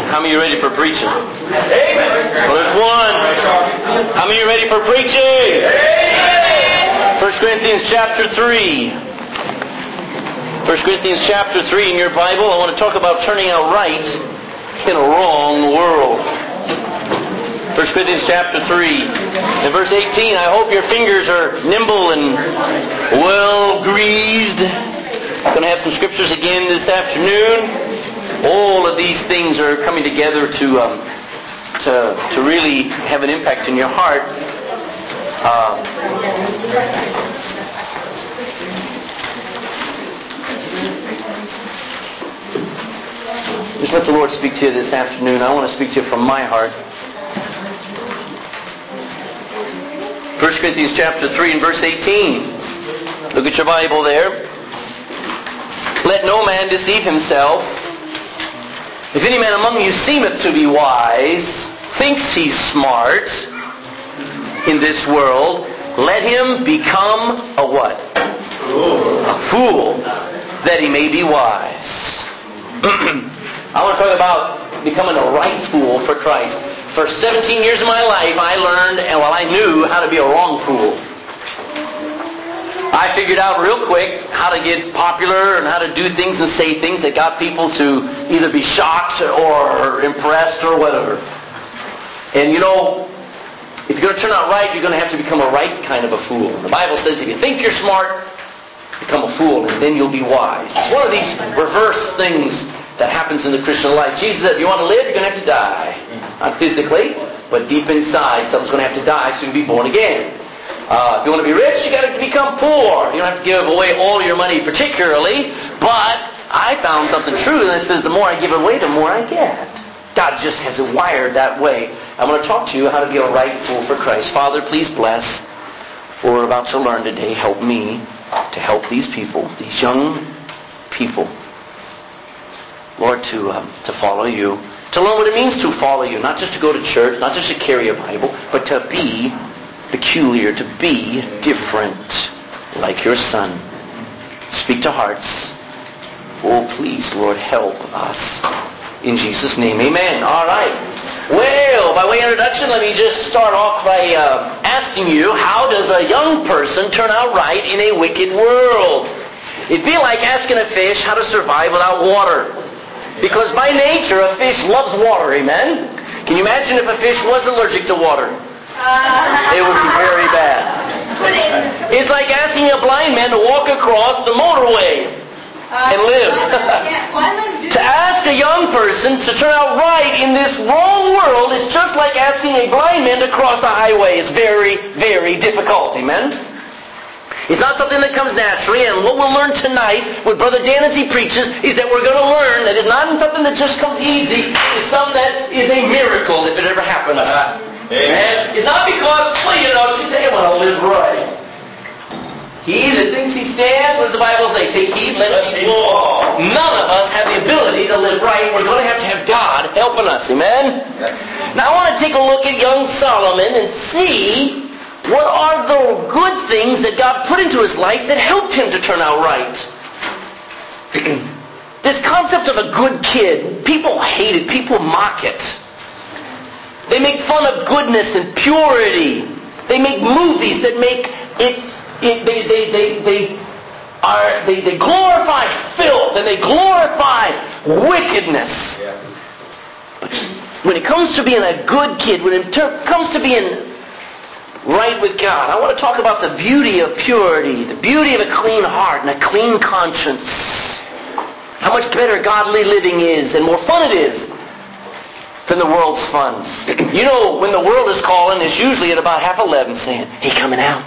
How many are ready for preaching? Amen. Well, there's one. How many are ready for preaching? Amen. 1 Corinthians chapter 3. 1 Corinthians chapter 3 in your Bible. I want to talk about turning out right in a wrong world. 1 Corinthians chapter 3. In verse 18, I hope your fingers are nimble and well greased. I'm going to have some scriptures again this afternoon. All of these things are coming together to really have an impact in your heart. Just let the Lord speak to you this afternoon. I want to speak to you from my heart. 1 Corinthians chapter 3 and verse 18. Look at your Bible there. Let no man deceive himself. If any man among you seemeth to be wise, thinks he's smart in this world, let him become a what? A fool, that he may be wise. I want to talk about becoming a right fool for Christ. For 17 years of my life, I learned, I knew how to be a wrong fool. I figured out real quick how to get popular and how to do things and say things that got people to either be shocked or impressed or whatever. And if you're going to turn out right, you're going to have to become a right kind of a fool. The Bible says if you think you're smart, become a fool and then you'll be wise. It's one of these reverse things that happens in the Christian life. Jesus said, if you want to live, you're going to have to die. Not physically, but deep inside, someone's going to have to die so you can be born again. If you want to be rich, you got to become poor. You don't have to give away all your money particularly, but I found something true, and it says the more I give away, the more I get. God just has it wired that way. I'm going to talk to you how to be a right fool for Christ. Father, please bless what we're about to learn today. Help me to help these people, these young people, Lord, to follow you, to learn what it means to follow you, not just to go to church, not just to carry a Bible, but to be peculiar, to be different, like your Son. Speak to hearts. Oh, please, Lord, help us. In Jesus' name, amen. All right. Well, by way of introduction, let me just start off by asking you, how does a young person turn out right in a wicked world? It'd be like asking a fish how to survive without water. Because by nature, a fish loves water, amen? Can you imagine if a fish was allergic to water? It would be very bad. It's like asking a blind man to walk across the motorway and live. To ask a young person to turn out right in this wrong world is just like asking a blind man to cross a highway. It's very, very difficult, amen? It's not something that comes naturally, and what we'll learn tonight with Brother Dan as he preaches is that we're going to learn that it's not something that just comes easy. It's something that is a miracle if it ever happens. Amen. It's not because, today I want to live right. He that thinks he stands, what does the Bible say? Take heed lest he fall. None of us have the ability to live right. We're going to have God helping us. Amen? Now I want to take a look at young Solomon and see what are the good things that God put into his life that helped him to turn out right. This concept of a good kid, people hate it. People mock it. They make fun of goodness and purity. They make movies that make it. They glorify filth and they glorify wickedness. But when it comes to being a good kid, when it comes to being right with God, I want to talk about the beauty of purity, the beauty of a clean heart and a clean conscience. How much better godly living is and more fun it is than the world's fun. When the world is calling, it's usually at about 11:30 saying, hey, coming out.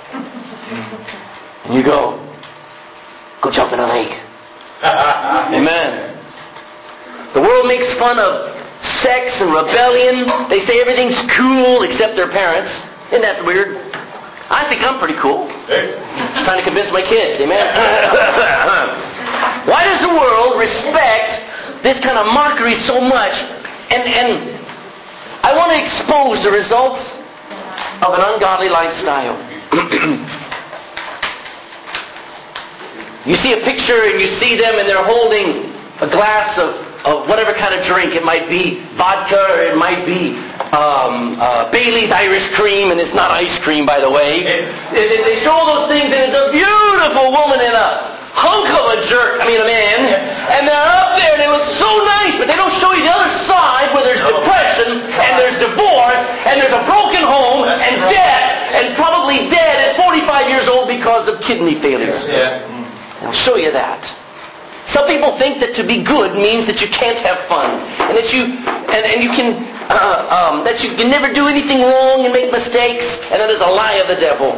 And you go jump in a lake. Amen. The world makes fun of sex and rebellion. They say everything's cool except their parents. Isn't that weird? I think I'm pretty cool. Just trying to convince my kids. Amen. Why does the world respect this kind of mockery so much? And I want to expose the results of an ungodly lifestyle. You see a picture and you see them and they're holding a glass of whatever kind of drink. It might be vodka, or it might be Bailey's Irish Cream, and it's not ice cream, by the way. They show those things, and it's a beautiful woman and a hunk of a man, and they're up there, and they look so nice, but they don't show you the other side where there's depression, and there's divorce, and there's a broken home, and death, and probably dead at 45 years old because of kidney failure. They'll show you that. Some people think that to be good means that you can't have fun, and that you can never do anything wrong and make mistakes, and that is a lie of the devil.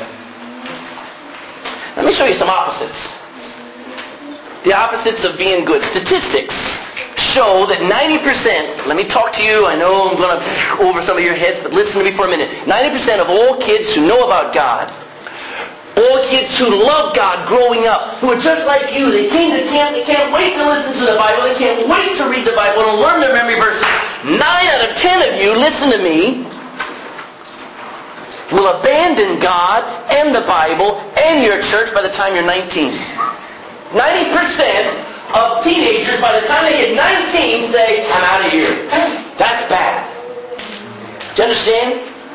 Let me show you some opposites. The opposites of being good. Statistics show that 90%, let me talk to you, I know I'm going to over some of your heads, but listen to me for a minute. 90% of all kids who know about God, all kids who love God growing up, who are just like you, they came to camp, they can't wait to listen to the Bible, they can't wait to read the Bible and learn their memory verses. 9 out of 10 of you, listen to me, will abandon God and the Bible and your church by the time you're 19. 90% of teenagers, by the time they get 19, say, I'm out of here. That's bad. Do you understand?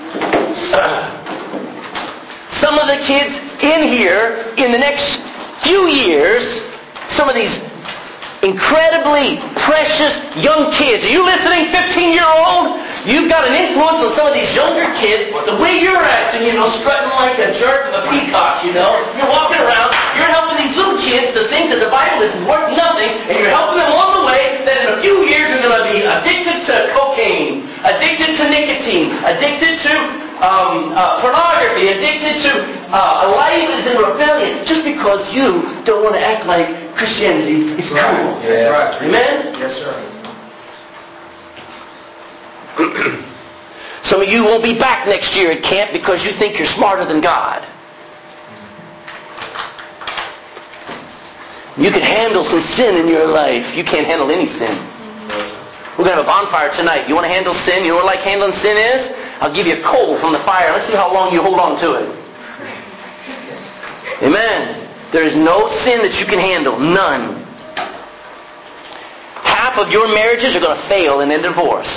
Some of the kids in here, in the next few years, some of these incredibly precious young kids. Are you listening, 15-year-old? You've got an influence on some of these younger kids. The way you're acting, strutting like a jerk of a peacock, You're walking around, you're helping these little kids to think that the Bible is worth nothing, and you're helping them along the way that in a few years they're going to be addicted to cocaine, addicted to nicotine, addicted to pornography, addicted to a life that is in rebellion, just because you don't want to act like Christianity is cool. Yeah. Right. Amen? Yes, sir. Some of you won't be back next year at camp because you think you're smarter than God. You can handle some sin in your life. You can't handle any sin. We're going to have a bonfire tonight. You want to handle sin? You know what handling sin is? I'll give you a coal from the fire. Let's see how long you hold on to it. Amen. There is no sin that you can handle. None. Half of your marriages are going to fail in a divorce.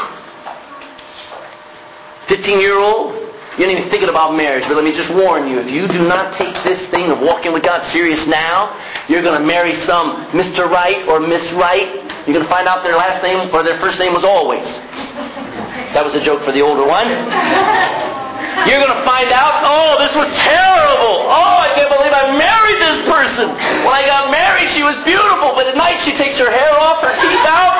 15-year-old, you ain't even thinking about marriage, but let me just warn you, if you do not take this thing of walking with God serious now, you're going to marry some Mr. Right or Miss Right. You're going to find out their last name or their first name was always. That was a joke for the older ones. You're going to find out, oh, this was terrible. Oh, I can't believe I married this person. When I got married, she was beautiful, but at night she takes her hair off, her teeth out.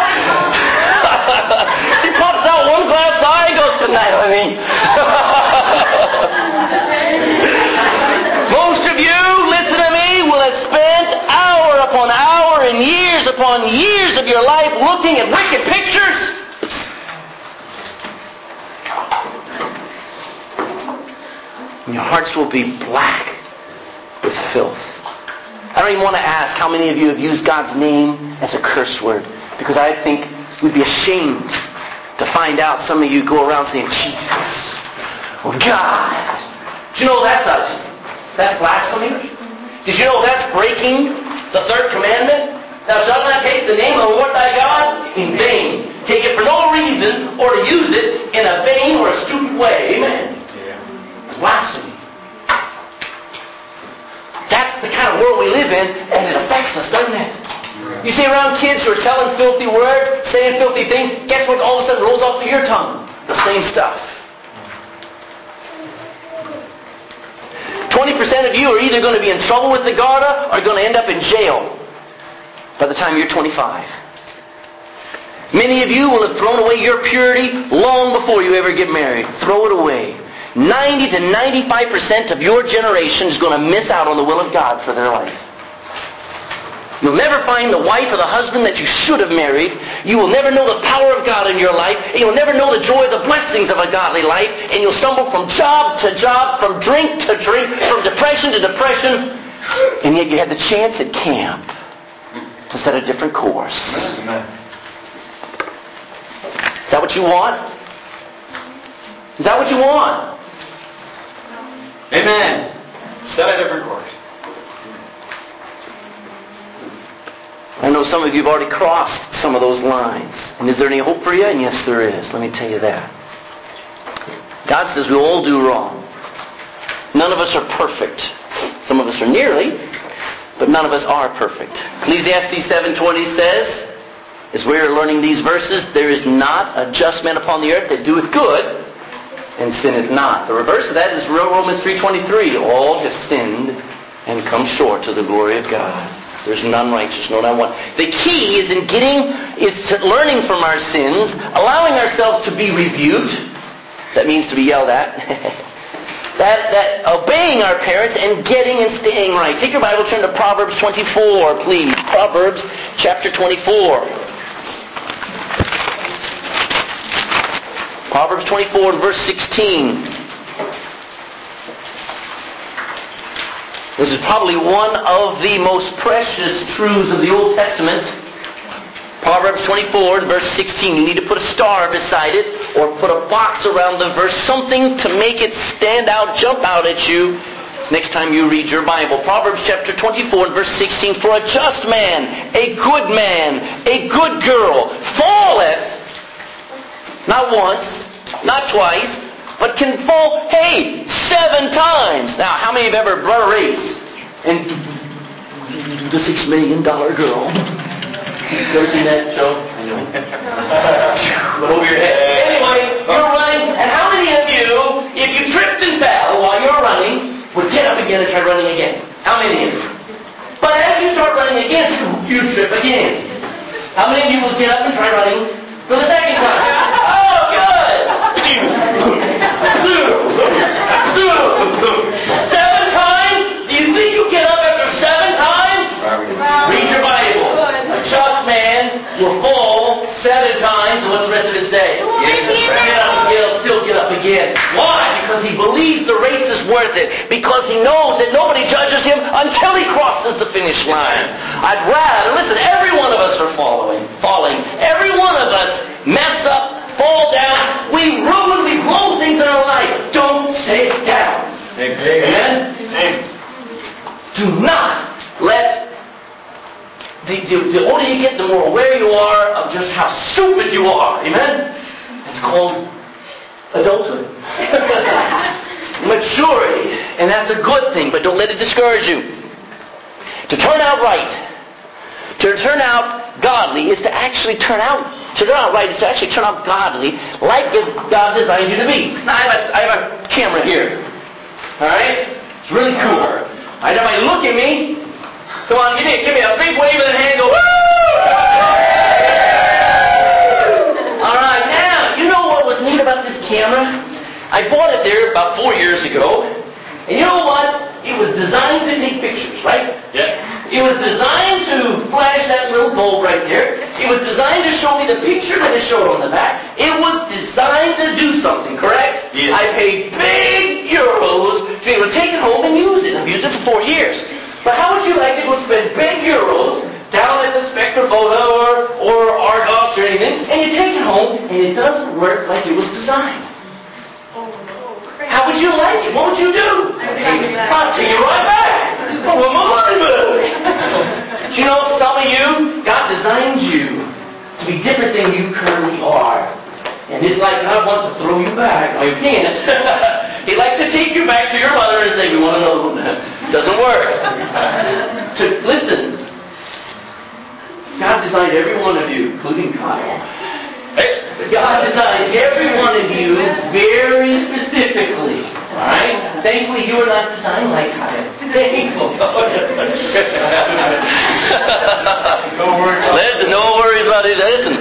She pops out one glass eye and goes, good night, honey. Most of you, listen to me, will have spent hour upon hour and years upon years of your life looking at wicked pictures. And your hearts will be black with filth. I don't even want to ask how many of you have used God's name as a curse word, because I think we'd be ashamed to find out some of you go around saying, Jesus, or God. Did you know that's blasphemy? Did you know that's breaking the third commandment? Thou shalt not take the name of the Lord thy God in vain. Take it for no reason, or to use it in a vain or a stupid way. Amen. Blasphemy. That's the kind of world we live in, and it affects us, doesn't it? You see around kids who are telling filthy words, saying filthy things, guess what all of a sudden rolls off of your tongue? The same stuff. 20% of you are either going to be in trouble with the Garda or going to end up in jail by the time you're 25. Many of you will have thrown away your purity long before you ever get married. Throw it away. 90 to 95% of your generation is going to miss out on the will of God for their life. You'll never find the wife or the husband that you should have married. You will never know the power of God in your life. And you'll never know the joy, the blessings of a godly life. And you'll stumble from job to job, from drink to drink, from depression to depression. And yet you had the chance at camp to set a different course. Is that what you want? Is that what you want? Amen. Set a different course. I know know some of you have already crossed some of those lines. And is there any hope for you? And yes, there is. Let me tell you that. God says we all do wrong. None of us are perfect. Some of us are nearly, but none of us are perfect. Ecclesiastes 7:20 says, as we're learning these verses, there is not a just man upon the earth that doeth good and sinneth not. The reverse of that is Romans 3:23. All have sinned and come short to the glory of God. There's none righteous, no, not one. The key is learning from our sins, allowing ourselves to be rebuked. That means to be yelled at. that obeying our parents and getting and staying right. Take your Bible, turn to Proverbs 24, please. Proverbs chapter 24. Proverbs 24 and verse 16. This is probably one of the most precious truths of the Old Testament. Proverbs 24 and verse 16. You need to put a star beside it or put a box around the verse. Something to make it stand out, jump out at you next time you read your Bible. Proverbs chapter 24 and verse 16. For a just man, a good girl, falleth not once, not twice, but can fall, 7 times. Now, how many have ever run a race? And the $6 million girl. You ever seen that show? I know. But over your head. Anyway, you're running, and how many of you, if you tripped and fell while you're running, would get up again and try running again? How many of you? But as you start running again, you trip again. How many of you will get up and try running for the second time? Oh, good! 7 times? Do you think you get up after 7 times? Read your Bible. A just man will fall 7 times. And what's the rest of it say? Get up again. Still get up again. Why? Because he believes the race is worth it. Because he knows that nobody judges him until he crosses the finish line. I'd rather, listen, every one of us are falling. Every one of us mess up, fall down. We blow things in our life. Don't stay down. Amen? Do not let the older you get, the more aware you are of just how stupid you are. Amen? It's called adulthood. Maturity. And that's a good thing, but don't let it discourage you. To turn out right, to turn out godly is to actually turn out right is to actually turn out godly like God designed you to be. Now, I have a camera here. Alright? It's really cool. Alright, everybody look at me. Come on, give me a big wave of the hand. Go, woo! Alright, now, you know what was neat about this camera? I bought it there about 4 years ago. And you know what? It was designed to take pictures, right? Yeah. It was designed to flash that little bulb right there. It was designed to show me the picture that it showed on the back. It was designed to do something, correct? Yes. I paid big euros to be able to take it home and use it. I've used it for 4 years. But how would you like to go spend big euros down at the Spectraphoto or Argos or anything, and you take it home and it doesn't work like it was designed? How would you like it? What would you do? I'll take it right back. I want my money back. You know, some of you, God designed you to be different than you currently are. And it's like God wants to throw you back. No, you can't. He'd like to take you back to your mother and say, we want another one. It doesn't work. Listen, God designed every one of you, including Kyle. God designed every one of you very specifically. Alright? Thankfully, you are not designed like Kyle. Thankfully. Listen, no worries about it. Listen.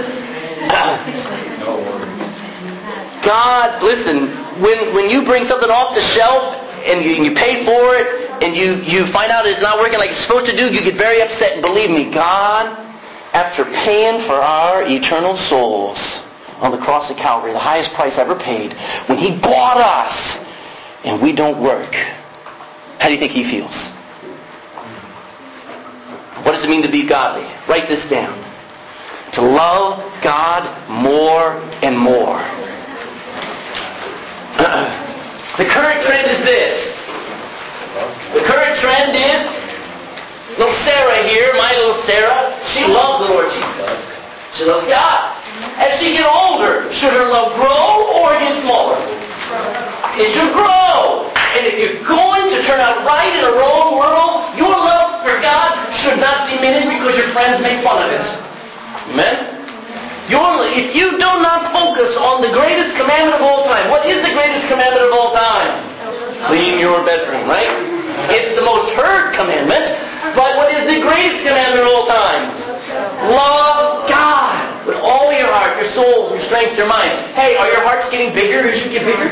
God, listen, when you bring something off the shelf and you pay for it and you find out it's not working like it's supposed to do, you get very upset. And believe me, God, after paying for our eternal souls on the cross of Calvary, the highest price ever paid, when He bought us and we don't work, how do you think He feels? What does it mean to be godly? Write this down. To love God more and more. The current trend is this. The current trend is little Sarah here, my little Sarah, she loves the Lord Jesus. She loves God. As she gets older, should her love grow or get smaller? It should grow. And if you're going to turn out right in a wrong world, your love for God should not diminish because your friends make fun of it. Amen? If you do not focus on the greatest commandment of all time, what is the greatest commandment of all time? Clean your bedroom, right? It's the most heard commandment, but what is the greatest commandment of all time? Love God with all your heart, your soul, your strength, your mind. Hey, are your hearts getting bigger as you get bigger?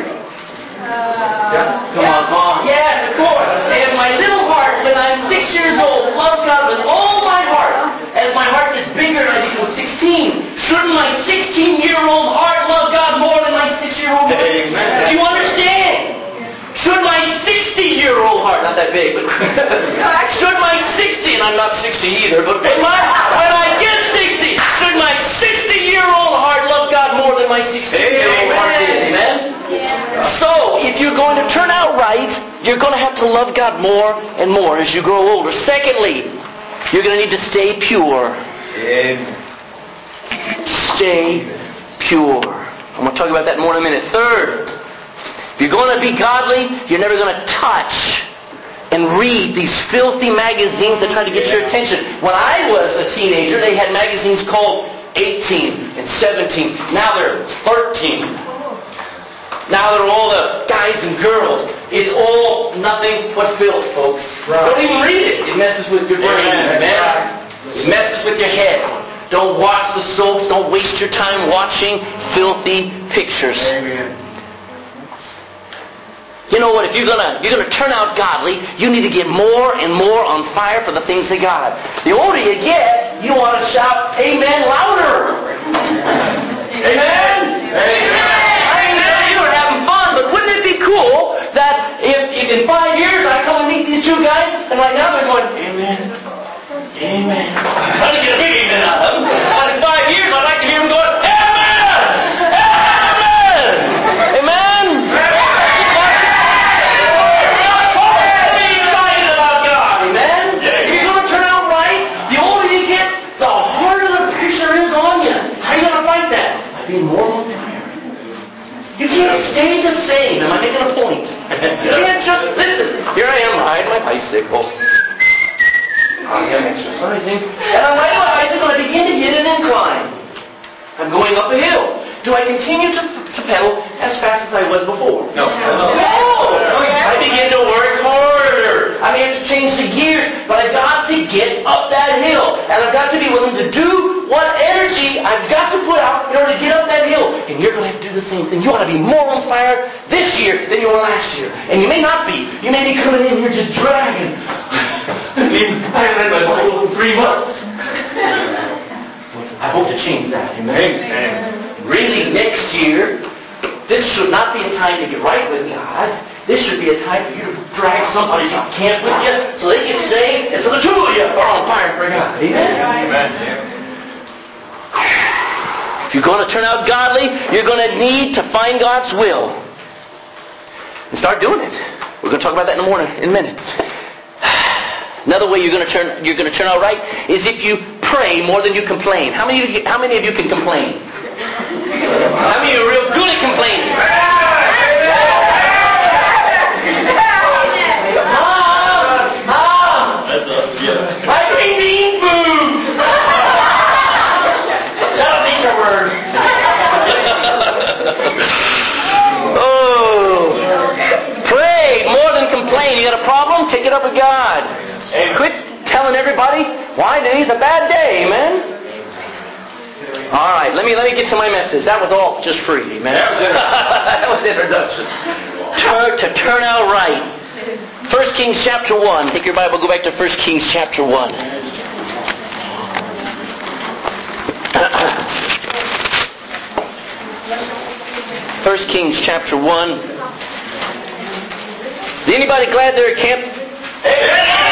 Come on. Yes, of course. And my little heart, when I'm 6 years old, loves God with all my heart. As my heart gets bigger and I become 16, shouldn't my 16-year-old heart love God more than my 6-year-old heart? Do you understand? Should my 60-year-old heart, not that big, but should my 60, and I'm not 60 either, but when I get 60, should my 60-year-old heart love God more than my 16-year-old heart did? Amen? So, if you're going to turn out right, you're going to have to love God more and more as you grow older. Secondly, you're going to need to stay pure. Stay pure. I'm going to talk about that more in a minute. Third, if you're going to be godly, you're never going to touch and read these filthy magazines that try to get your attention. When I was a teenager, they had magazines called 18 and 17. Now they're 13. Now they're all the guys and girls. It's all nothing but filth, folks. Right. Don't even read it. It messes with your brain. Amen. It messes with your head. Don't watch the soaps. Don't waste your time watching filthy pictures. Amen. You know what? If you're gonna turn out godly, you need to get more and more on fire for the things of God. The older you get, you want to shout "Amen" louder. Amen. Amen. But wouldn't it be cool that if in 5 years I come and meet these two guys, and right now they're going, Amen, Amen. I'm trying to get a big amen out of them. But in 5 years I'd like to hear them going, Amen! Amen! Amen? Be excited about God, amen? If you're going to turn out right, the older you get, the harder the pressure is on you. How are you going to fight that? By being more on fire. You can't stay the same. Am I making a point? You can't just listen. Here I am riding my bicycle. I am exercising. And I'm riding my bicycle and I begin to hit an incline. I'm going up a hill. Do I continue to pedal as fast as I was before? No. I begin to work harder. I may have to change the gears, but I've got to get up that hill. And I've got to be willing to do what energy I've got to put out in order to get up that hill. And you're going to have to do the same thing. You ought to be more on fire this year than you were last year. And you may not be. You may be coming in here just dragging. I haven't had my Bible in 3 months. I hope to change that. Amen. Really, next year, this should not be a time to get right with God. This should be a time for you to drag somebody to camp with you so they get saved, and so the two of you are on fire for God. Amen? Amen. If you're going to turn out godly, you're going to need to find God's will and start doing it. We're going to talk about that in a minute. Another way you're going to turn out right is if you pray more than you complain. How many of you can complain? How many of you are real good at complaining? Mom! That's us, yeah. My green bean food! That'll be your word. Oh. Pray more than complain. You got a problem? Take it up with God. Quit telling everybody why today's a bad day, amen? All right, let me get to my message. That was all just free, amen? That was the introduction. To turn out right. 1 Kings chapter 1. Take your Bible, go back to 1 Kings chapter 1. 1 Kings chapter 1. Is anybody glad they're at camp? Amen.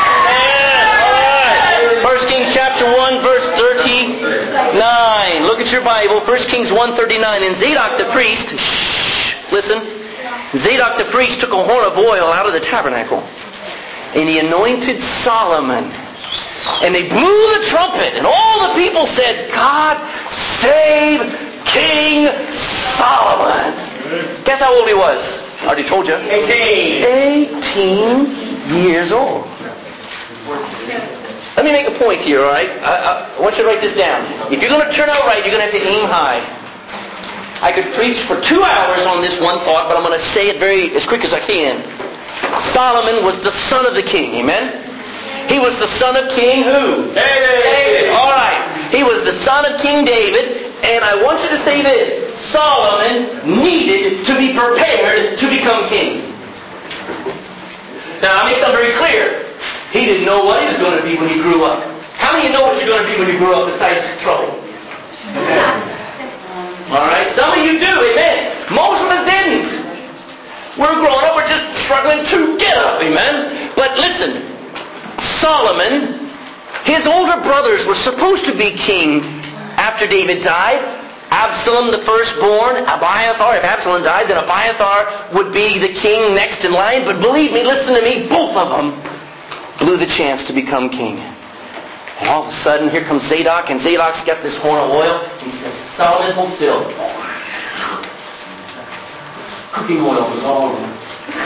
1 Kings chapter 1, verse 39. Look at your Bible. 1 Kings 1:39. And Zadok the priest, listen. Zadok the priest took a horn of oil out of the tabernacle, and he anointed Solomon And they blew the trumpet, and all the people said, God save King Solomon. Guess how old he was? I already told you. 18 years old. Let me make a point here, all right? I want you to write this down. If you're going to turn out right, you're going to have to aim high. I could preach for 2 hours on this one thought, but I'm going to say it as quick as I can. Solomon was the son of the king. Amen? He was the son of King who? David. All right. He was the son of King David, and I want you to say this. Solomon needed to be prepared to become king. Now, I'll make something very clear. He didn't know what he was going to be when he grew up. How many of you know what you're going to be when you grow up besides trouble? All right. Some of you do. Amen. Most of us didn't. We're growing up. We're just struggling to get up. Amen. But listen. Solomon, his older brothers were supposed to be king after David died. Absalom, the firstborn, Abiathar. If Absalom died, then Abiathar would be the king next in line. But believe me, listen to me, both of them blew the chance to become king. And all of a sudden, here comes Zadok, and Zadok's got this horn of oil. And he says, Solomon, hold still. Cooking oil was all over.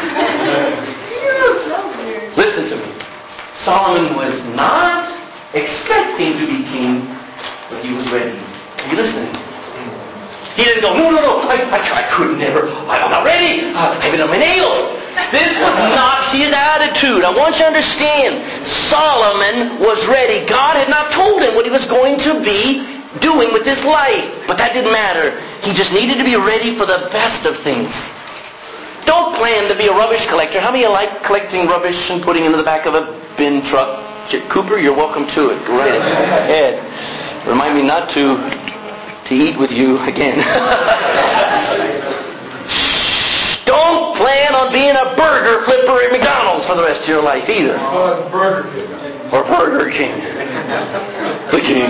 Listen to me. Solomon was not expecting to be king, but he was ready. Are you listening? He didn't go, no, I could never. I'm not ready. I've been on my nails. This was not his attitude. I want you to understand, Solomon was ready. God had not told him what he was going to be doing with his life. But that didn't matter. He just needed to be ready for the best of things. Don't plan to be a rubbish collector. How many of you like collecting rubbish and putting it into the back of a bin truck? Cooper, you're welcome to it. Go right ahead. Remind me not to eat with you again. Don't plan on being a burger flipper at McDonald's for the rest of your life either. Or Burger King. The king.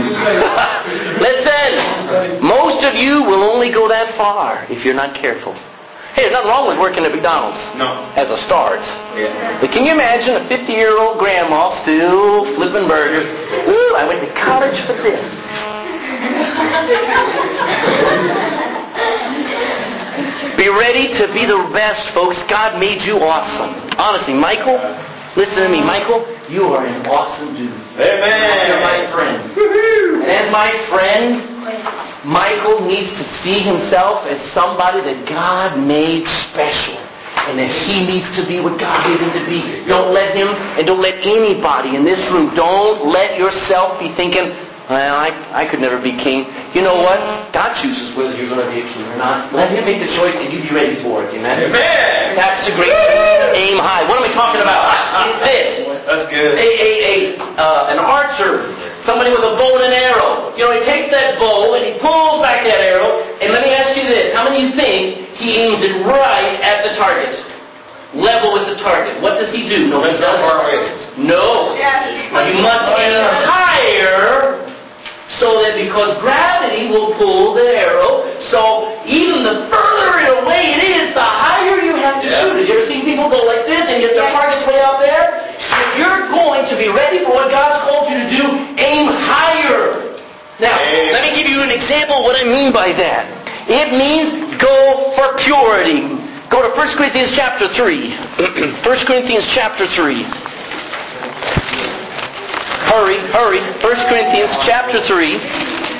Listen, most of you will only go that far if you're not careful. Hey, there's nothing wrong with working at McDonald's. No. As a start. Yeah. But can you imagine a 50-year-old grandma still flipping burgers? Ooh, I went to college for this. Be ready to be the best, folks. God made you awesome. Honestly, Michael, listen to me. Michael, you are an awesome dude. Amen. You're my friend. Woo-hoo. And as my friend, Michael needs to see himself as somebody that God made special. And that he needs to be what God made him to be. Don't let him, and don't let anybody in this room, don't let yourself be thinking, well, I could never be king. You know what? God chooses whether you're going to be a king or not. Let him make the choice and you be ready for it. Amen? Amen. That's the great aim high. What am I talking about? It's this. That's good. An archer. Somebody with a bow and an arrow. You know, he takes that bow and he pulls back that arrow. And let me ask you this. How many of you think he aims it right at the target? Level with the target. What does he do? No, he doesn't. No. You must aim higher so that because gravity will pull the arrow, so even the further away it is, the higher you have to shoot it. You ever seen people go like this and get their targets way out there? If you're going to be ready for what God's called you to do, aim higher. Now, let me give you an example of what I mean by that. It means go for purity. Go to 1 Corinthians chapter 3. 1 Corinthians chapter 3. Hurry. 1 Corinthians chapter 3. 1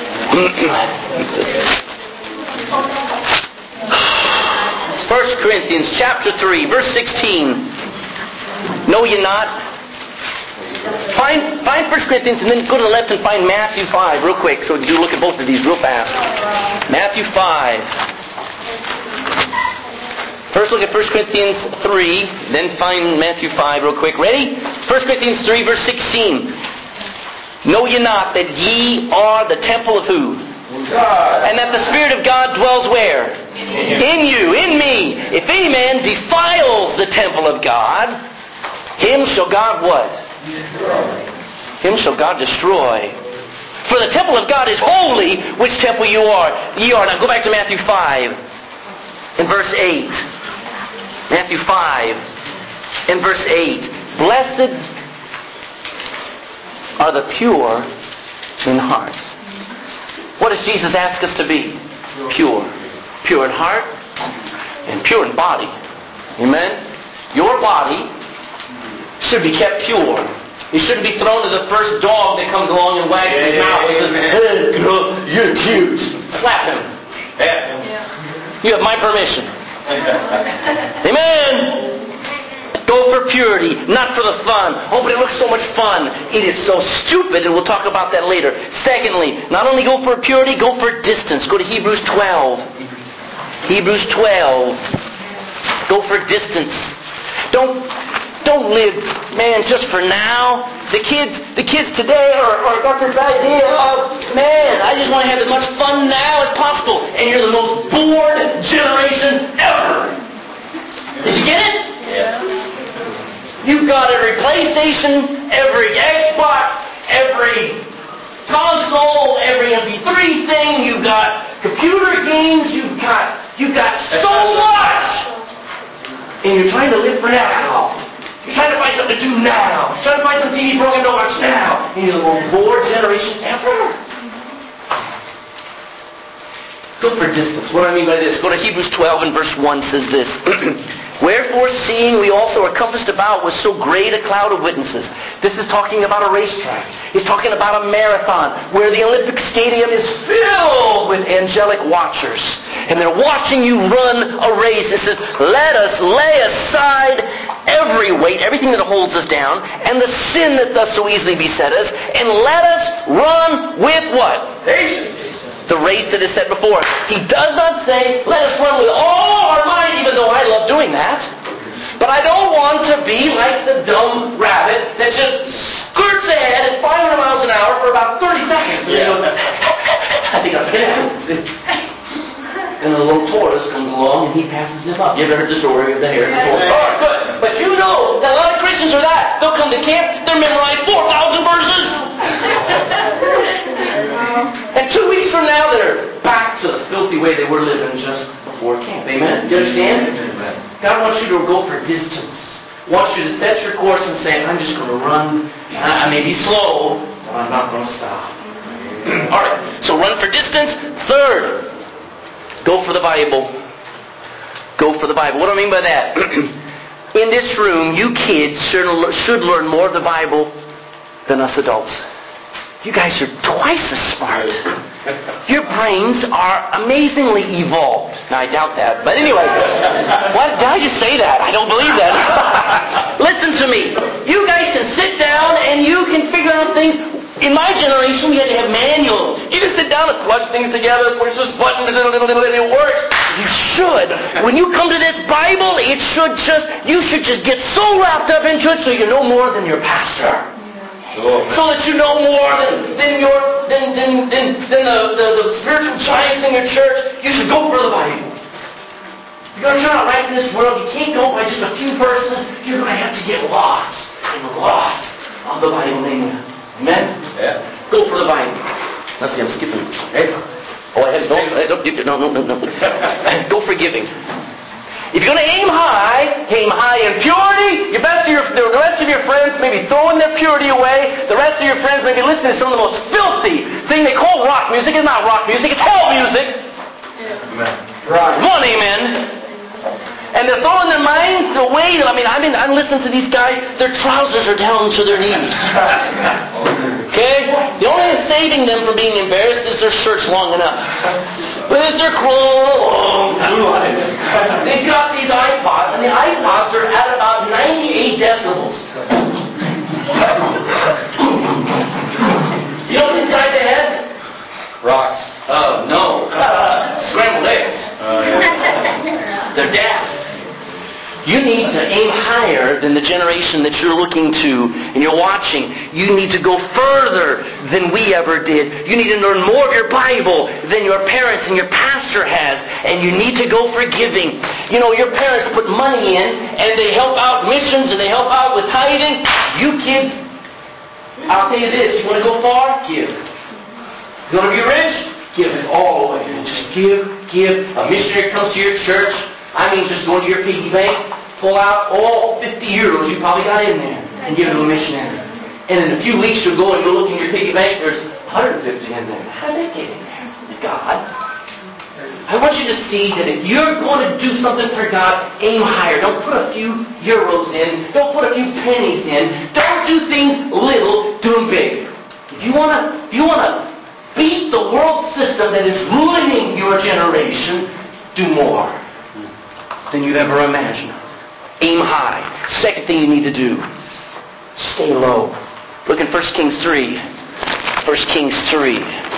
Corinthians chapter 3, verse 16. Know ye not? Find 1 Corinthians and then go to the left and find Matthew 5 real quick. So do look at both of these real fast. Matthew 5. First look at 1 Corinthians 3, then find Matthew 5 real quick. Ready? 1 Corinthians 3, verse 16. Know ye not that ye are the temple of who? God. And that the Spirit of God dwells where? In you, in me. If any man defiles the temple of God, him shall God what? Him shall God destroy. For the temple of God is holy, which temple ye are. Now go back to Matthew 5 in verse 8. Matthew 5 in verse 8. Blessed are the pure in heart. What does Jesus ask us to be? Pure. Pure in heart and pure in body. Amen? Your body should be kept pure. You shouldn't be thrown to the first dog that comes along and wags his mouth and says, "Hey, girl, you're cute." Slap him. You have my permission. Amen. Go for purity, not for the fun. Oh, but it looks so much fun. It is so stupid, and we'll talk about that later. Secondly, not only go for purity, go for distance. Go to Hebrews 12. Hebrews 12. Go for distance. Don't live, man, just for now. The kids today are got this idea of, man, I just want to have as much fun now as possible. And you're the most bored generation ever. Did you get it? Yeah. You've got every PlayStation, every Xbox, every console, every MP3 thing. You've got computer games. You've got so much. And you're trying to live for now. You're trying to find something to do now. You're trying to find some TV program to watch now. And you're the most bored generation ever. Go for distance. What do I mean by this? Go to Hebrews 12 and verse 1 says this. Wherefore, seeing we also are compassed about with so great a cloud of witnesses. This is talking about a racetrack. He's talking about a marathon where the Olympic Stadium is filled with angelic watchers. And they're watching you run a race. It says, let us lay aside every weight, everything that holds us down, and the sin that does so easily beset us, and let us run with what? Patience. The race that is set before us. He does not say, let us run with all our might, even though I love doing that. But I don't want to be like the dumb rabbit that just skirts ahead at 500 miles an hour for about 30 seconds. And then goes, I think I'm going to And the little tortoise comes along and he passes him up. You ever heard the story of the hare and the tortoise? All right, good. But you know that a lot of Christians are that. They'll come to camp, they'll memorize 4,000 verses. And 2 weeks from now, they're back to the filthy way they were living just before camp. Amen? You understand? Amen. God wants you to go for distance. Wants you to set your course and say, I'm just going to run. I may be slow, but I'm not going to stop. All right. So run for distance. Third, go for the Bible. Go for the Bible. What do I mean by that? In this room, you kids should learn more of the Bible than us adults. You guys are twice as smart. Your brains are amazingly evolved. Now, I doubt that. But anyway, what? Did I just say that? I don't believe that. Listen to me. You guys can sit down and you can figure out things. In my generation, we had to have manuals. You can sit down and plug things together, push this button, and it works. You should. When you come to this Bible, you should just get so wrapped up into it so you know more than your pastor. So that you know more than the spiritual giants in your church. You should go for the Bible. You're going to turn out right in this world. You can't go by just a few verses. You're going to have to get lots and lots of the Bible in you. Amen? Yeah. Go for the Bible. Let's see, I'm skipping. Hey. Oh, I had no. Go for giving. If you're going to aim high in purity. The rest of your friends may be throwing their purity away. The rest of your friends may be listening to some of the most filthy thing they call rock music. It's not rock music. It's hell music. Amen. Right. One amen. And they're throwing their minds away. I'm listening to these guys. Their trousers are down to their knees. Okay? The only thing saving them from being embarrassed is their shirts long enough. But it's their clothes. They've got these iPods, and the iPods are at about 98 decibels. You know what's inside the head? Rocks. Oh, no. Scrambled eggs. They're deaf. You need to aim higher than the generation that you're looking to and you're watching. You need to go further than we ever did. You need to learn more of your Bible than your parents and your pastor has. And you need to go for giving. You know, your parents put money in and they help out missions and they help out with tithing. You kids, I'll tell you this. You want to go far? Give. You want to be rich? Give it all away. Just give. A missionary comes to your church. Just go to your piggy bank, pull out all 50 euros you probably got in there, and give it to a missionary. And in a few weeks you'll go and you'll look in your piggy bank, there's 150 in there. How did that get in there? God. I want you to see that if you're going to do something for God, aim higher. Don't put a few euros in. Don't put a few pennies in. Don't do things little, do them big. If you want to beat the world system that is ruining your generation, do more than you'd ever imagine. Aim high. Second thing you need to do, stay low. Look in 1 Kings 3. 1 Kings 3.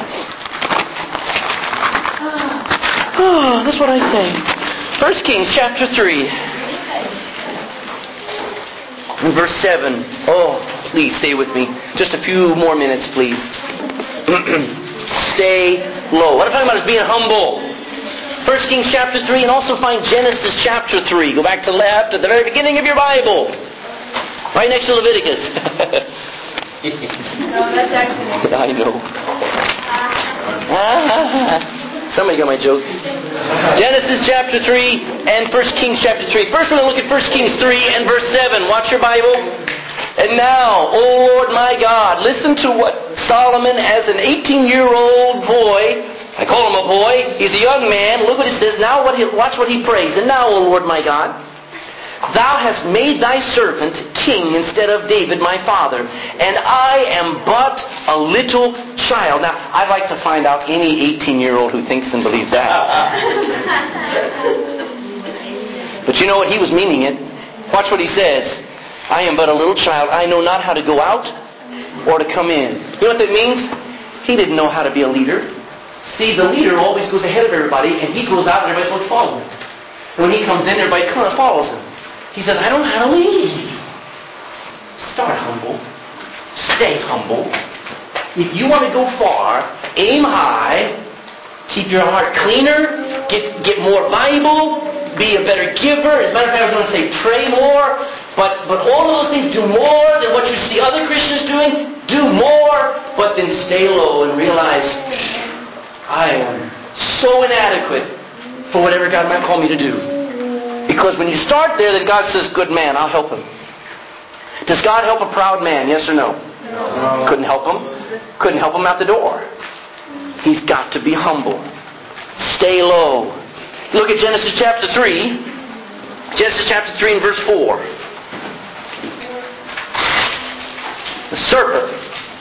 Oh, that's what I say. 1 Kings chapter 3. And verse 7. Oh, please stay with me. Just a few more minutes, please. Stay low. What I'm talking about is being humble. 1 Kings chapter 3, and also find Genesis chapter 3. Go back to left at the very beginning of your Bible. Right next to Leviticus. No, that's Exodus. I know. Somebody got my joke. Genesis chapter 3 and 1 Kings chapter 3. First we're going to look at 1 Kings 3 and verse 7. Watch your Bible. And now, O Lord my God, listen to what Solomon, as an 18-year-old boy, I call him a boy, he's a young man, look what it says. Now watch what he prays. And now, O Lord my God, Thou hast made Thy servant king instead of David my father, and I am but a little child. Now, I'd like to find out any 18-year-old who thinks and believes that. But you know what? He was meaning it. Watch what he says. I am but a little child. I know not how to go out or to come in. You know what that means? He didn't know how to be a leader. See, the leader always goes ahead of everybody, and he goes out and everybody's supposed to follow him. And when he comes in, everybody kind of follows him. He says, I don't know how to lead. Start humble. Stay humble. If you want to go far, aim high. Keep your heart cleaner. Get more Bible. Be a better giver. As a matter of fact, I was going to say pray more. But all of those things, do more than what you see other Christians doing. Do more. But then stay low and realize, I am so inadequate for whatever God might call me to do. Because when you start there, then God says, good man, I'll help him. Does God help a proud man? Yes or no? No. Couldn't help him. Couldn't help him out the door. He's got to be humble. Stay low. Look at Genesis chapter 3. Genesis chapter 3 and verse 4. The serpent.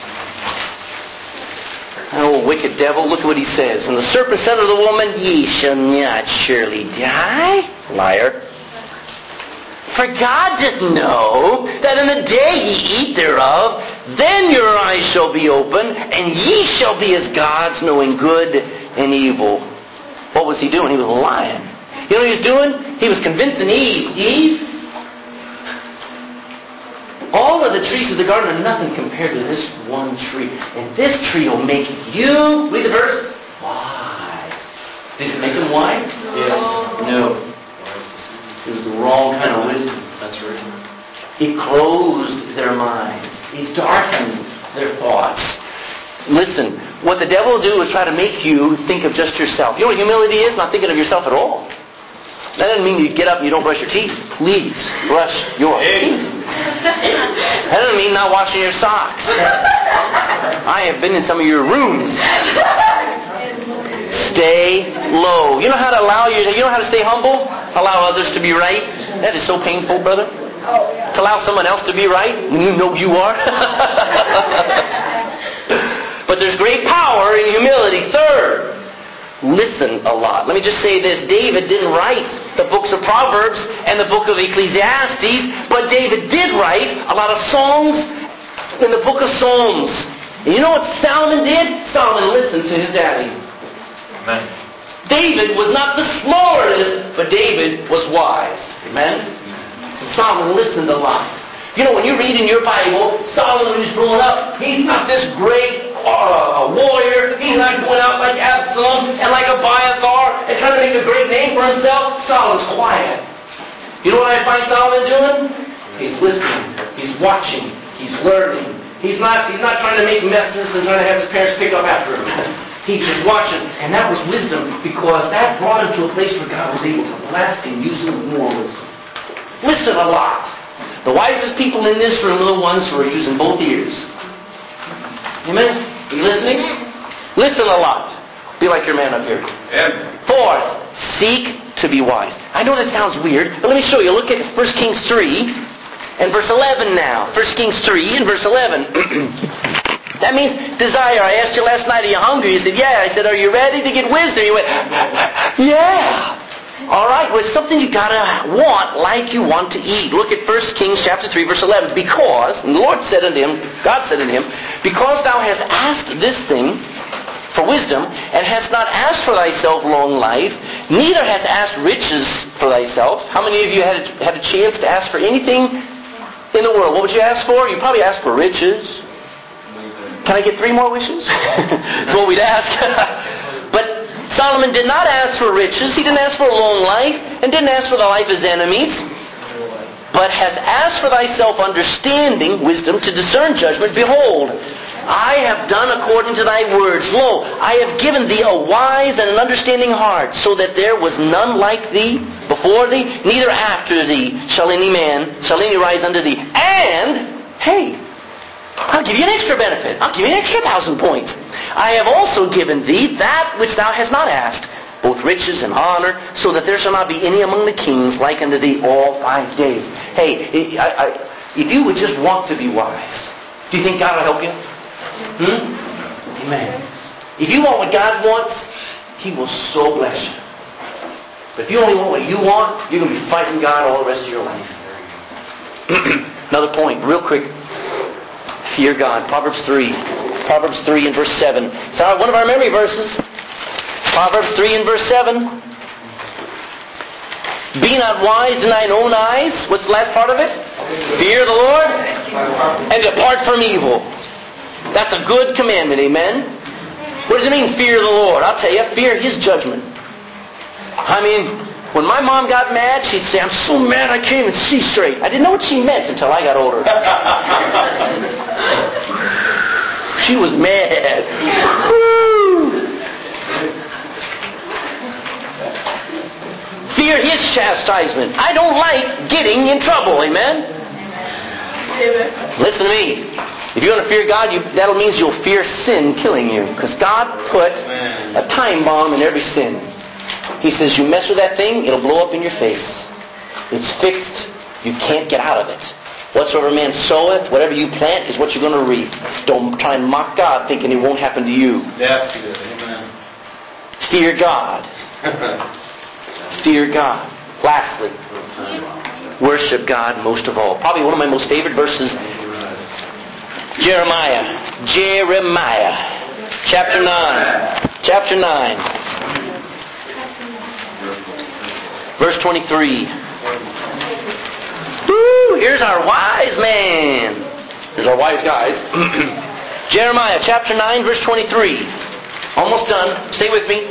Oh, wicked devil, look at what he says. And the serpent said to the woman, Ye shall not surely die. Liar. For God did know that in the day ye eat thereof, then your eyes shall be open, and ye shall be as gods, knowing good and evil. What was he doing? He was lying. You know what he was doing? He was convincing Eve, all of the trees of the garden are nothing compared to this one tree. And this tree will make you, read the verse, wise. Did it make them wise? Yes. No. It was the wrong kind of wisdom. That's right. It closed their minds. It darkened their thoughts. Listen, what the devil will do is try to make you think of just yourself. You know what humility is? Not thinking of yourself at all. That doesn't mean you get up and you don't brush your teeth. Please, brush your teeth. That doesn't mean not washing your socks. I have been in some of your rooms. Stay low. You know how to stay humble? Allow others to be right. That is so painful, brother. To allow someone else to be right when you know you are. But there's great power in humility. Third, listen a lot. Let me just say this. David didn't write the books of Proverbs and the book of Ecclesiastes, but David did write a lot of songs in the book of Psalms. And you know what Solomon did? Solomon listened to his daddy. Amen. David was not the smartest, but David was wise. Amen? Solomon listened a lot. You know, when you read in your Bible, Solomon, when he's growing up, he's not this great warrior. He's not going out like Absalom and like Abiathar and trying to make a great name for himself. Solomon's quiet. You know what I find Solomon doing? He's listening. He's watching. He's learning. He's not trying to make messes and trying to have his parents pick up after him. He's just watching. And that was wisdom, because that brought him to a place where God was able to bless and use him with more wisdom. Listen a lot. The wisest people in this room are the ones who are using both ears. Amen? Are you listening? Listen a lot. Be like your man up here. Fourth, seek to be wise. I know that sounds weird, but let me show you. Look at 1 Kings 3 and verse 11 now. 1 Kings 3 and verse 11. That means desire. I asked you last night, are you hungry? You said, yeah. I said, are you ready to get wisdom? You went, yeah. All right, well, it's something you got to want like you want to eat. Look at 1 Kings chapter 3, verse 11. Because, and the Lord said unto him, God said unto him, because thou hast asked this thing for wisdom, and hast not asked for thyself long life, neither hast asked riches for thyself. How many of you had a chance to ask for anything in the world? What would you ask for? You probably asked for riches. Can I get 3 more wishes? That's what we'd ask. But Solomon did not ask for riches. He didn't ask for a long life, and didn't ask for the life of his enemies, but has asked for thyself understanding, wisdom, to discern judgment. Behold, I have done according to thy words. Lo, I have given thee a wise and an understanding heart, so that there was none like thee before thee, neither after thee shall any rise unto thee. And, hey, I'll give you an extra benefit. I'll give you an extra 1,000 points. I have also given thee that which thou hast not asked, both riches and honor, so that there shall not be any among the kings like unto thee all thy days. Hey, if you would just want to be wise, do you think God will help you? Amen. If you want what God wants, He will so bless you. But if you only want what you want, you're going to be fighting God all the rest of your life. Another point, real quick. Fear God. Proverbs 3. Proverbs 3 and verse 7. It's one of our memory verses. Proverbs 3 and verse 7. Be not wise in thine own eyes. What's the last part of it? Fear the Lord and depart from evil. That's a good commandment, amen? What does it mean, fear the Lord? I'll tell you, fear His judgment. I mean, when my mom got mad, she'd say, I'm so mad I can't even see straight. I didn't know what she meant until I got older. She was mad. Woo! Fear His chastisement. I don't like getting in trouble, amen? Listen to me. If you're going to fear God, that means you'll fear sin killing you. Because God put a time bomb in every sin. He says, you mess with that thing, it'll blow up in your face. It's fixed. You can't get out of it. Whatsoever man soweth, whatever you plant is what you're going to reap. Don't try and mock God thinking it won't happen to you. That's good. Amen. Fear God. Fear God. Lastly, worship God most of all. Probably one of my most favorite verses, Jeremiah. Chapter 9. Verse 23. Woo! Here's our wise man. Here's our wise guys. Jeremiah chapter 9, verse 23. Almost done. Stay with me.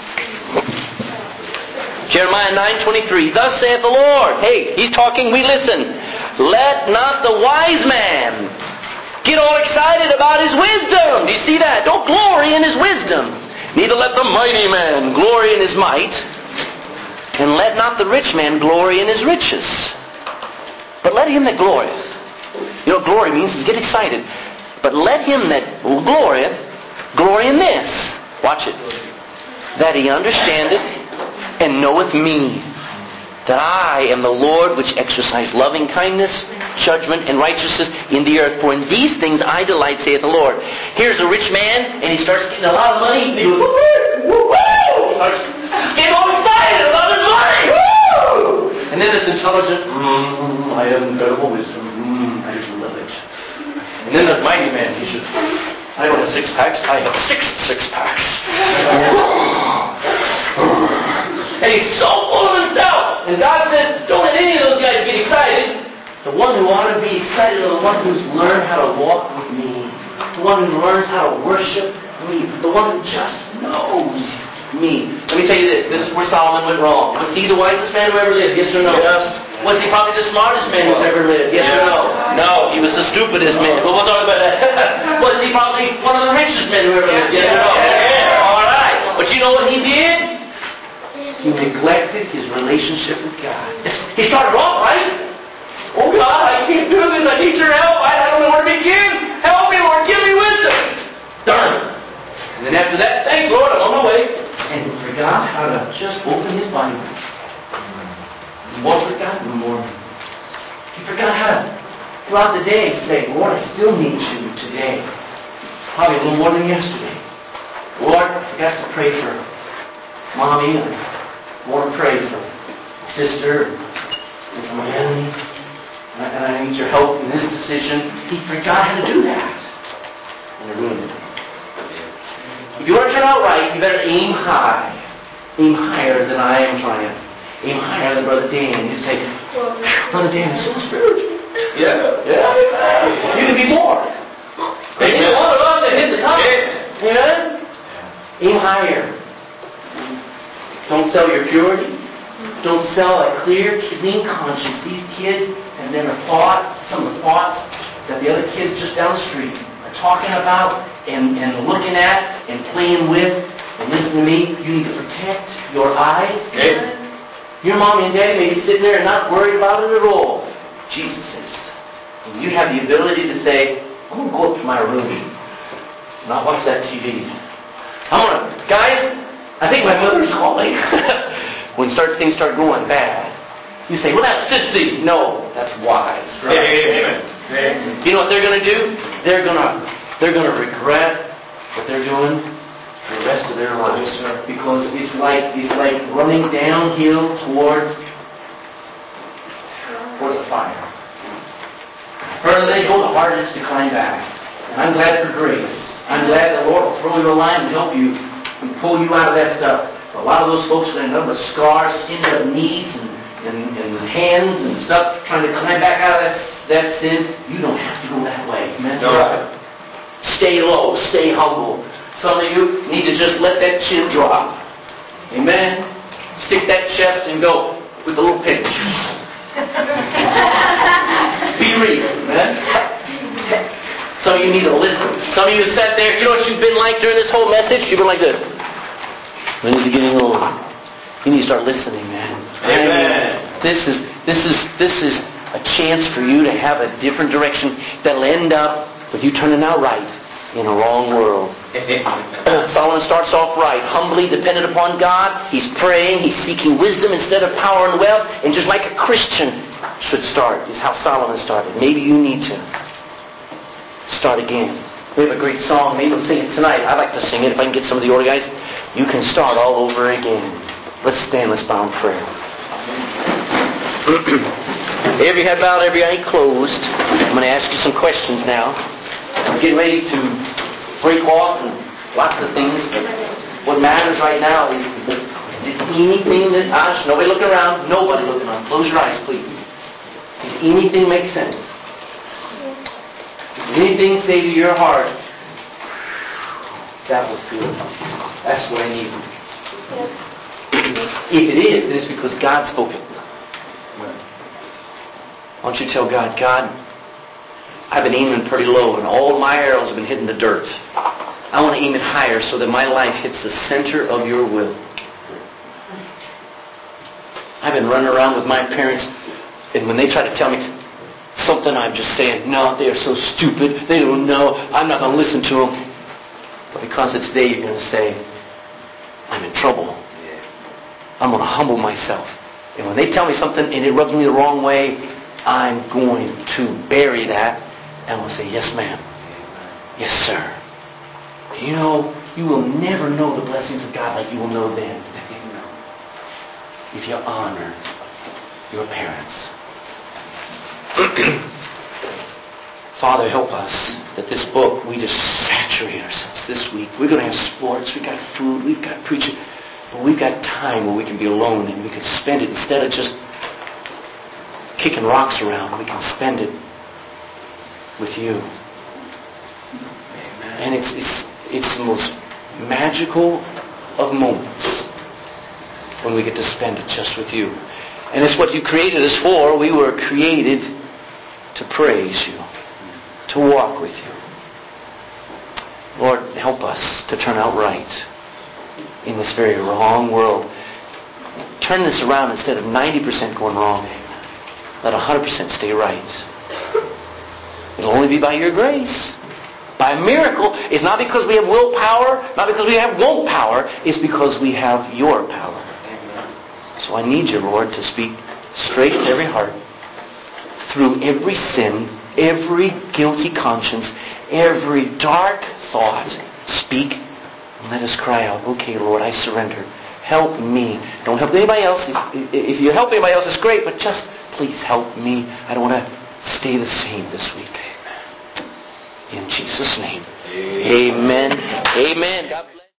Jeremiah 9:23. Thus saith the Lord. Hey, He's talking, we listen. Let not the wise man get all excited about his wisdom. Do you see that? Don't glory in his wisdom. Neither let the mighty man glory in his might. And let not the rich man glory in his riches. But let him that glorieth. You know what glory means? Is get excited. But let him that glorieth glory in this. Watch it. That he understandeth and knoweth me. That I am the Lord which exercise loving kindness, judgment, and righteousness in the earth. For in these things I delight, saith the Lord. Here's a rich man, and he starts getting a lot of money. And he goes, woo-woo! He starts getting all excited about his money. Woo! And then this intelligent, I have incredible wisdom. I just love it. And then the mighty man, he says, I don't have 6-packs, I have 6 6-packs. And he's so full of himself. And God said, don't let any of those guys get excited. The one who ought to be excited is the one who's learned how to walk with me. The one who learns how to worship me. The one who just knows me. Let me tell you this. This is where Solomon went wrong. Was he the wisest man who ever lived? Yes or no? Yes. Was he probably the smartest man who ever lived? Yes or no? No, he was the stupidest man. But we'll talk about that. Was he probably one of the richest men who ever lived? Yes or no? Yeah. All right. But you know what he did? He neglected his relationship with God. He started off right. Oh God, I questions. I need your help. I don't know where to begin. Help me, Lord. Give me wisdom. Darn. And then after that, thanks, Lord. I'm on my way. And he forgot how to just open his Bible and walk with God in the morning. He forgot how to, throughout the day, say, Lord, I still need you today. Probably a little more than yesterday. Lord, I forgot to pray for Mommy. I want to pray for my sister and for my enemy. And I need your help in this decision. He forgot how to do that. And it ruined it. If you want to turn out right, you better aim high. Aim higher than I am trying. Aim higher than Brother Dan. You say, Brother Dan is so spiritual. Yeah. You can be more. They need one of us that hit the top. Yeah. Aim higher. Don't sell your purity. Don't sell a clear, clean conscience. These kids and then some of the thoughts that the other kids just down the street are talking about and looking at and playing with. And listen to me, you need to protect your eyes. Yeah. Your mommy and daddy may be sitting there and not worried about it at all. Jesus is. And you have the ability to say, I'm going to go up to my room, not watch that TV. Guys, I think my mother's calling. When things start going bad, you say, well, that's sissy. No, that's wise. Amen. You know what they're going to do? They're going to regret what they're doing for the rest of their lives. Because it's like running downhill towards a fire. The further they go, the harder it is to climb back. And I'm glad for grace. I'm glad the Lord will throw you a line and help you and pull you out of that stuff. A lot of those folks are going to end up with scars, skinned up knees and hands and stuff, trying to climb back out of that sin. You don't have to go that way. Amen? No. Stay low. Stay humble. Some of you need to just let that chin drop. Amen? Stick that chest and go with a little pinch. Be real. Amen? Some of you need to listen. Some of you sat there. You know what you've been like during this whole message? You've been like this. When is it getting old? You need to start listening, man. Amen. This is a chance for you to have a different direction that'll end up with you turning out right in a wrong world. Solomon starts off right, humbly dependent upon God. He's praying. He's seeking wisdom instead of power and wealth. And just like a Christian should start, is how Solomon started. Maybe you need to start again. We have a great song. Maybe we'll sing it tonight. I'd like to sing it if I can get some of the older guys. You can start all over again. Let's stand. Let's bow in prayer. Every head bowed, every eye closed. I'm going to ask you some questions now. I'm getting ready to break off and lots of things. But what matters right now is anything that... nobody looking around. Nobody looking around. Close your eyes, please. Did anything make sense? Anything say to your heart, that was good. That's what I needed. If it is, then it's because God spoke it. Why don't you tell God, God, I've been aiming pretty low and all my arrows have been hitting the dirt. I want to aim it higher so that my life hits the center of your will. I've been running around with my parents, and when they try to tell me something, I'm just saying, no, they are so stupid. They don't know. I'm not going to listen to them. But because of today, you're going to say, I'm in trouble. I'm going to humble myself. And when they tell me something and it rubs me the wrong way, I'm going to bury that. And I'm going to say, yes, ma'am. Yes, sir. And you know, you will never know the blessings of God like you will know then. If you honor your parents. Father, help us that this book, we just saturate ourselves this week. We're going to have sports, we've got food, we've got preaching, but we've got time where we can be alone and we can spend it instead of just kicking rocks around. We can spend it with you. And it's the most magical of moments when we get to spend it just with you. And it's what you created us for. We were created to praise you, to walk with you. Lord, help us to turn out right in this very wrong world. Turn this around instead of 90% going wrong. Let 100% stay right. It'll only be by your grace. By miracle, it's not because we have willpower, not because we won't power, it's because we have your power. So I need you, Lord, to speak straight to every heart, through every sin, every guilty conscience, every dark thought. Speak and let us cry out, okay, Lord, I surrender. Help me. Don't help anybody else. If you help anybody else, it's great, but just please help me. I don't want to stay the same this week. In Jesus' name. Amen. Amen. God bless.